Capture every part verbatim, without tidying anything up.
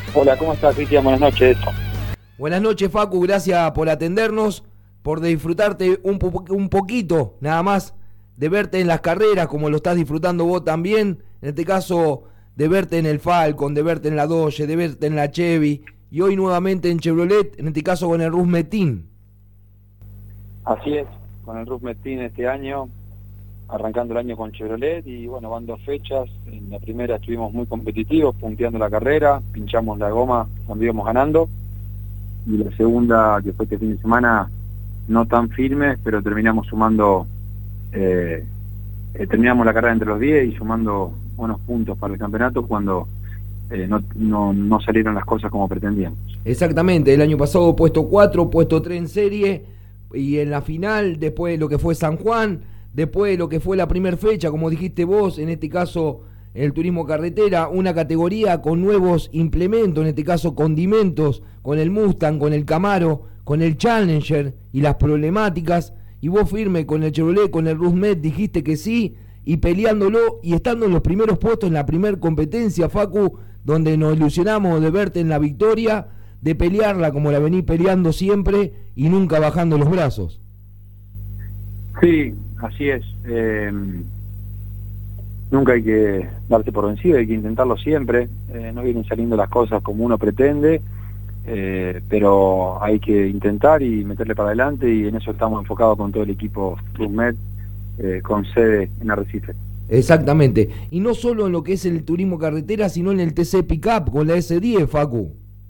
Hola, ¿cómo estás, Cristian? Buenas noches. Buenas noches, Facu, gracias por atendernos, por disfrutarte un, po- un poquito, nada más, de verte en las carreras, como lo estás disfrutando vos también, en este caso, de verte en el Falcon, de verte en la Dodge, de verte en la Chevy, y hoy nuevamente en Chevrolet, en este caso con el Rus Metin. Así es, con el Rus Metin este año, arrancando el año con Chevrolet, y bueno, van dos fechas. En la primera estuvimos muy competitivos, punteando la carrera, pinchamos la goma cuando íbamos ganando, y la segunda, que fue este fin de semana, no tan firmes, pero terminamos sumando, eh, eh, terminamos la carrera entre los diez y sumando buenos puntos para el campeonato cuando eh, no, no, no salieron las cosas como pretendíamos. Exactamente, el año pasado puesto cuatro, puesto tres en serie, y en la final, después de lo que fue San Juan, después de lo que fue la primera fecha, como dijiste vos, en este caso el turismo carretera, una categoría con nuevos implementos, en este caso condimentos, con el Mustang, con el Camaro, con el Challenger y las problemáticas, y vos firme con el Chevrolet, con el Rusmet, dijiste que sí, y peleándolo y estando en los primeros puestos en la primer competencia, Facu, donde nos ilusionamos de verte en la victoria, de pelearla como la venís peleando siempre y nunca bajando los brazos. Sí, así es. Eh, nunca hay que darse por vencido, hay que intentarlo siempre. Eh, no vienen saliendo las cosas como uno pretende, eh, pero hay que intentar y meterle para adelante, y en eso estamos enfocados con todo el equipo Rusmet, eh, con sede en Arrecife. Exactamente. Y no solo en lo que es el turismo carretera, sino en el T C Pickup con la S diez, Facu.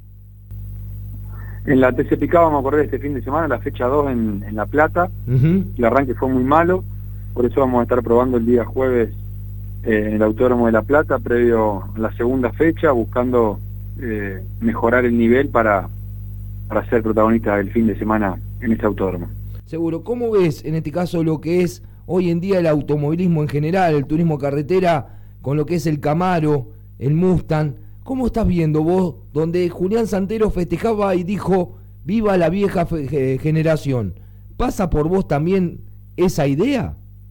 En la T C Pickup vamos a correr este fin de semana, la fecha dos en, en La Plata. Uh-huh. El arranque fue muy malo, por eso vamos a estar probando el día jueves eh, en el Autódromo de La Plata, previo a la segunda fecha, buscando eh, mejorar el nivel para, para ser protagonista del fin de semana en este autódromo. Seguro. ¿Cómo ves en este caso lo que es hoy en día el automovilismo en general, el turismo carretera, con lo que es el Camaro, el Mustang? ¿Cómo estás viendo vos, donde Julián Santero festejaba y dijo, viva la vieja fe- generación? ¿Pasa por vos también esa idea?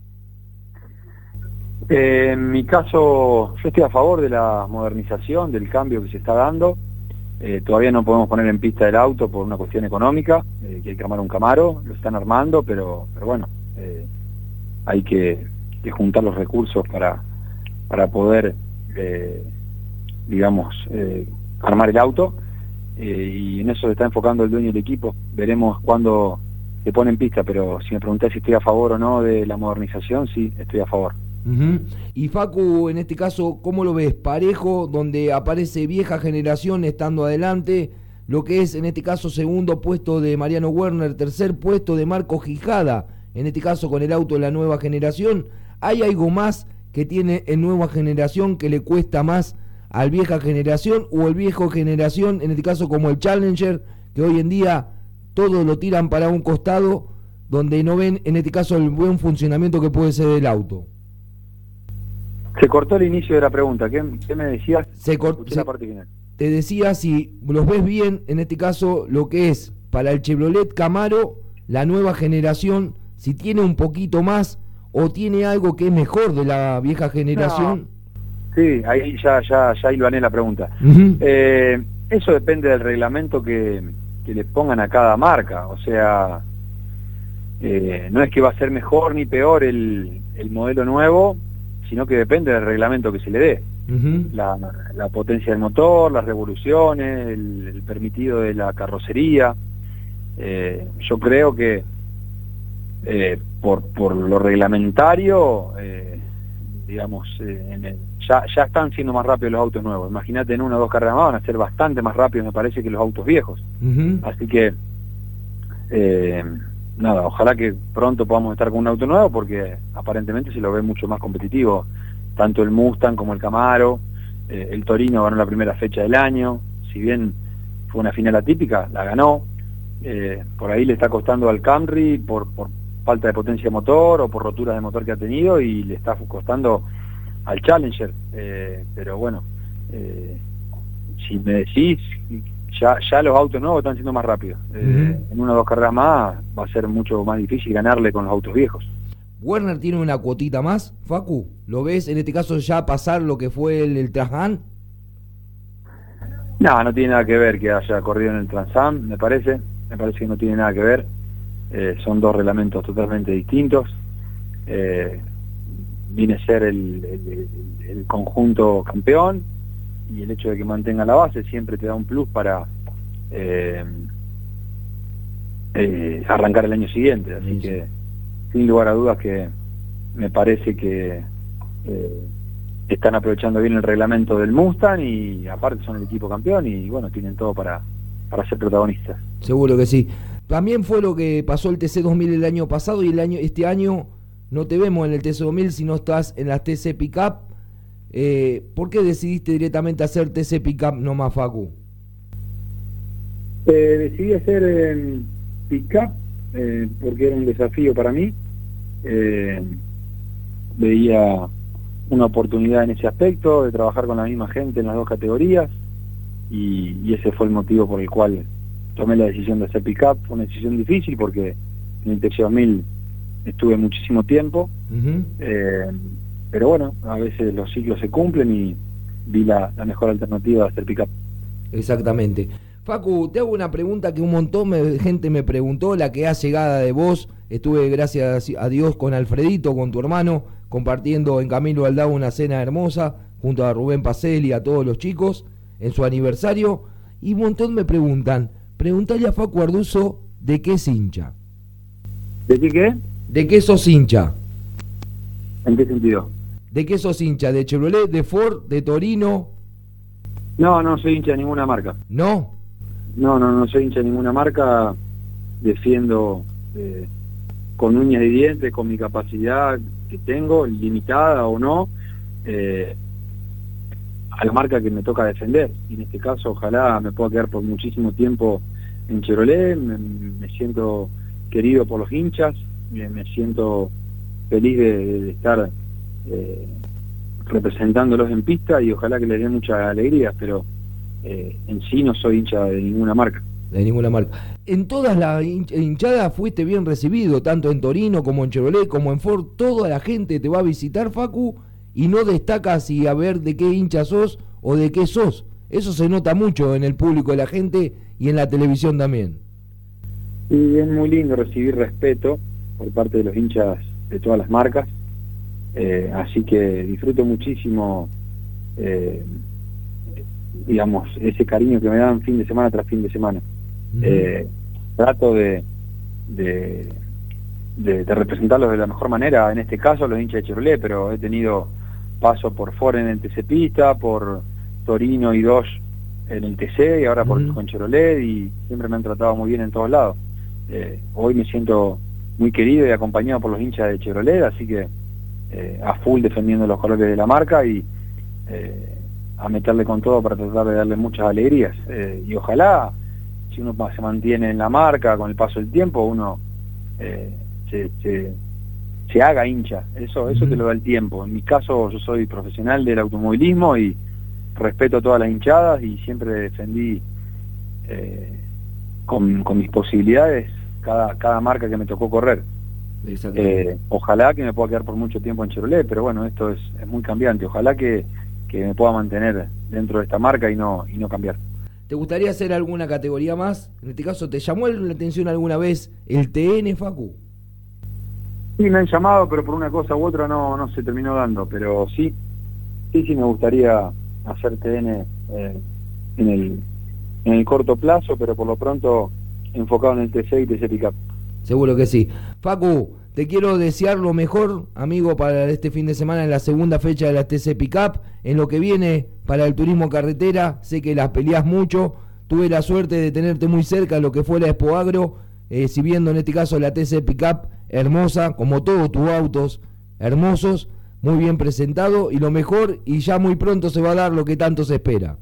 Eh, en mi caso, yo estoy a favor de la modernización, del cambio que se está dando. Eh, todavía no podemos poner en pista el auto por una cuestión económica, eh, que hay que armar un Camaro, lo están armando, pero, pero bueno, eh, hay que, que juntar los recursos para, para poder... Eh, digamos, eh, armar el auto, eh, y en eso se está enfocando el dueño del equipo. Veremos cuándo se pone en pista, pero si me preguntás si estoy a favor o no de la modernización, sí, estoy a favor. Uh-huh. Y Facu, en este caso, ¿cómo lo ves? Parejo, donde aparece vieja generación estando adelante, lo que es en este caso segundo puesto de Mariano Werner, tercer puesto de Marco Gijada, en este caso con el auto de la nueva generación. ¿Hay algo más que tiene en nueva generación que le cuesta más al vieja generación, o el viejo generación, en este caso como el Challenger, que hoy en día todos lo tiran para un costado, donde no ven en este caso el buen funcionamiento que puede ser del auto? Se cortó el inicio de la pregunta, ¿qué, qué me decías? Se cor- Escuché se, la parte final. Te decía si los ves bien, en este caso, lo que es para el Chevrolet Camaro, la nueva generación, si tiene un poquito más o tiene algo que es mejor de la vieja generación. No. Sí, ahí ya ya ya hilvané la pregunta. Uh-huh. Eh, eso depende del reglamento que, que le pongan a cada marca. O sea, eh, no es que va a ser mejor ni peor el, el modelo nuevo, sino que depende del reglamento que se le dé. Uh-huh. La, la potencia del motor, las revoluciones, el, el permitido de la carrocería. Eh, yo creo que eh, por, por lo reglamentario, eh, digamos, eh, en el, ya, ya están siendo más rápidos los autos nuevos. Imagínate, en una o dos carreras más van a ser bastante más rápidos, me parece, que los autos viejos. Uh-huh. Así que, eh, nada, ojalá que pronto podamos estar con un auto nuevo, porque aparentemente se lo ve mucho más competitivo, tanto el Mustang como el Camaro. Eh, el Torino ganó la primera fecha del año, si bien fue una final atípica, la ganó. Eh, por ahí le está costando al Camry por, por falta de potencia de motor o por roturas de motor que ha tenido, y le está costando al Challenger, eh, pero bueno, eh, si me decís, ya, ya los autos nuevos están siendo más rápidos. Eh, uh-huh. En una o dos carreras más va a ser mucho más difícil ganarle con los autos viejos. ¿Werner tiene una cuotita más, Facu? ¿Lo ves en este caso ya pasar lo que fue el, el Trasgan? No, no tiene nada que ver que haya corrido en el Transam, me parece, me parece que no tiene nada que ver, eh, son dos reglamentos totalmente distintos, eh, viene a ser el, el, el conjunto campeón, y el hecho de que mantenga la base siempre te da un plus para eh, eh, arrancar el año siguiente, así sí, que sí. Sin lugar a dudas que me parece que eh, están aprovechando bien el reglamento del Mustang y aparte son el equipo campeón y bueno, tienen todo para, para ser protagonistas. Seguro que sí. También fue lo que pasó el T C dos mil el año pasado y el año este año no te vemos en el T C dos mil, sino estás en las T C Pickup. Eh, ¿Por qué decidiste directamente hacer T C Pickup nomás, Facu? Eh, decidí hacer eh, Pickup eh, porque era un desafío para mí. Eh, veía una oportunidad en ese aspecto de trabajar con la misma gente en las dos categorías y, y ese fue el motivo por el cual tomé la decisión de hacer Pickup. Fue una decisión difícil porque en el T C dos mil estuve muchísimo tiempo, uh-huh. eh, pero bueno, a veces los ciclos se cumplen y vi la, la mejor alternativa de hacer Pickup. Exactamente. Facu, te hago una pregunta que un montón de gente me preguntó, la que ha llegada de vos. Estuve, gracias a Dios, con Alfredito, con tu hermano, compartiendo en Camilo Aldao una cena hermosa, junto a Rubén Pacelli y a todos los chicos, en su aniversario, y un montón me preguntan, preguntale a Facu Arduzo de qué es hincha. ¿De qué qué? ¿De qué sos hincha? ¿En qué sentido? ¿De qué sos hincha? ¿De Chevrolet, de Ford, de Torino? No, no soy hincha de ninguna marca. ¿No? No, no, no soy hincha de ninguna marca, defiendo eh, con uñas y dientes, con mi capacidad que tengo, limitada o no, eh, a la marca que me toca defender. Y en este caso, ojalá me pueda quedar por muchísimo tiempo en Chevrolet, me, me siento querido por los hinchas, me, me siento feliz de, de estar eh, representándolos en pista y ojalá que les dé mucha alegría, pero eh, en sí no soy hincha de ninguna marca. De ninguna marca. En todas las hinchadas fuiste bien recibido, tanto en Torino como en Chevrolet, como en Ford. Toda la gente te va a visitar, Facu, y no destacas y a ver de qué hincha sos o de qué sos. Eso se nota mucho en el público de la gente y en la televisión también. Y es muy lindo recibir respeto por parte de los hinchas de todas las marcas, eh, así que disfruto muchísimo eh, digamos, ese cariño que me dan fin de semana tras fin de semana. Uh-huh. eh, trato de, de, de, de representarlos de la mejor manera, en este caso los hinchas de Chevrolet, pero he tenido paso por Ford en el T C Pista, por Torino y Dodge en el T C y ahora por uh-huh. con Chevrolet, y siempre me han tratado muy bien en todos lados. Eh, hoy me siento muy querido y acompañado por los hinchas de Chevrolet, así que eh, a full defendiendo los colores de la marca y eh, a meterle con todo para tratar de darle muchas alegrías. Eh, y ojalá, si uno se mantiene en la marca con el paso del tiempo, uno eh, se, se, se haga hincha. Eso, eso te lo da el tiempo. En mi caso, yo soy profesional del automovilismo y respeto todas las hinchadas y siempre defendí eh, con, con mis posibilidades cada, cada marca que me tocó correr. Eh, ojalá que me pueda quedar por mucho tiempo en Chevrolet, pero bueno, esto es, es muy cambiante. Ojalá que, que me pueda mantener dentro de esta marca y no, y no cambiar. ¿Te gustaría hacer alguna categoría más? En este caso, ¿te llamó la atención alguna vez el T N, Facu? Sí, me han llamado, pero por una cosa u otra no, no se terminó dando, pero sí, sí, sí me gustaría hacer T N eh, en, el, en el corto plazo, pero por lo pronto enfocado en el T C y T C Pickup. Seguro que sí. Facu, te quiero desear lo mejor, amigo, para este fin de semana en la segunda fecha de la T C Pickup, en lo que viene para el turismo carretera. Sé que las peleás mucho, tuve la suerte de tenerte muy cerca en lo que fue la Expo Agro, eh, si viendo en este caso la T C Pickup, hermosa, como todos tus autos, hermosos, muy bien presentado, y lo mejor, y ya muy pronto se va a dar lo que tanto se espera.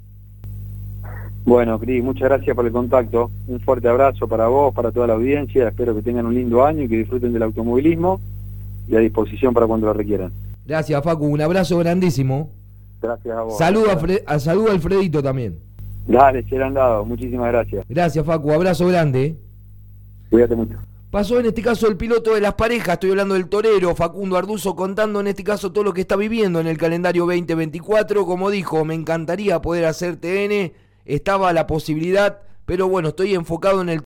Bueno, Cris, muchas gracias por el contacto. Un fuerte abrazo para vos, para toda la audiencia. Espero que tengan un lindo año y que disfruten del automovilismo y a disposición para cuando lo requieran. Gracias, Facu. Un abrazo grandísimo. Gracias a vos. Saludo a, Fre a, saludo a Alfredito también. Dale, serán dado. Muchísimas gracias. Gracias, Facu. Abrazo grande. Cuídate mucho. Pasó en este caso el piloto de las parejas, estoy hablando del torero Facundo Arduzo, contando en este caso todo lo que está viviendo en el calendario veinte veinticuatro. Como dijo, me encantaría poder hacer T N estaba la posibilidad, pero bueno, estoy enfocado en el